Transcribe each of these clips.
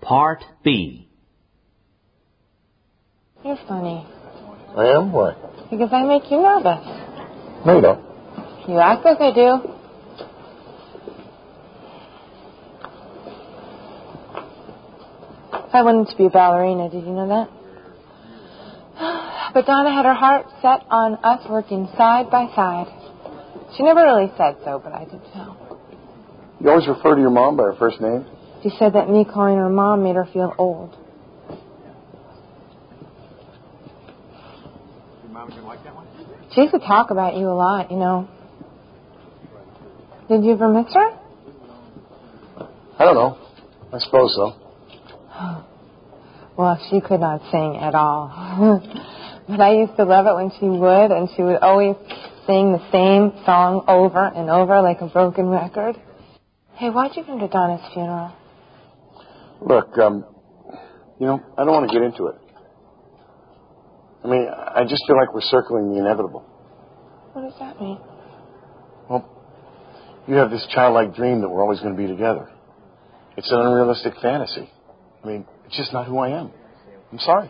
Part B. You're funny. I am? Why? Because I make you nervous. No, you don't. You act like I do. I wanted to be a ballerina, did you know that? But Donna had her heart set on us working side by side. She never really said so, but I did tell. You always refer to your mom by her first name? She said that me calling her mom made her feel old. Your mom didn't like that one? She used to talk about you a lot, you know. Did you ever miss her? I don't know. I suppose so. Well, she could not sing at all. But I used to love it when she would, and she would always sing the same song over and over like a broken record. Hey, why'd you come to Donna's funeral? Look, I don't want to get into it. I mean, I just feel like we're circling the inevitable. What does that mean? Well, you have this childlike dream that we're always going to be together. It's an unrealistic fantasy. I mean, it's just not who I am. I'm sorry.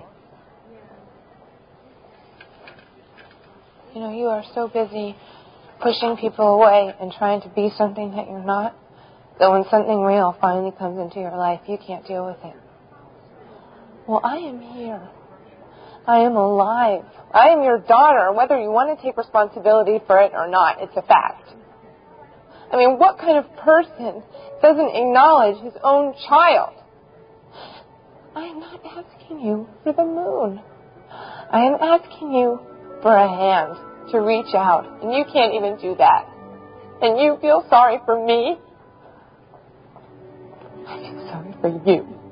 You know, you are so busy pushing people away and trying to be something that you're not, that when something real finally comes into your life, you can't deal with it. Well, I am here. I am alive. I am your daughter, whether you want to take responsibility for it or not. It's a fact. I mean, what kind of person doesn't acknowledge his own child? I am not asking you for the moon. I am asking you for a hand to reach out, and you can't even do that. And you feel sorry for me? I feel sorry for you.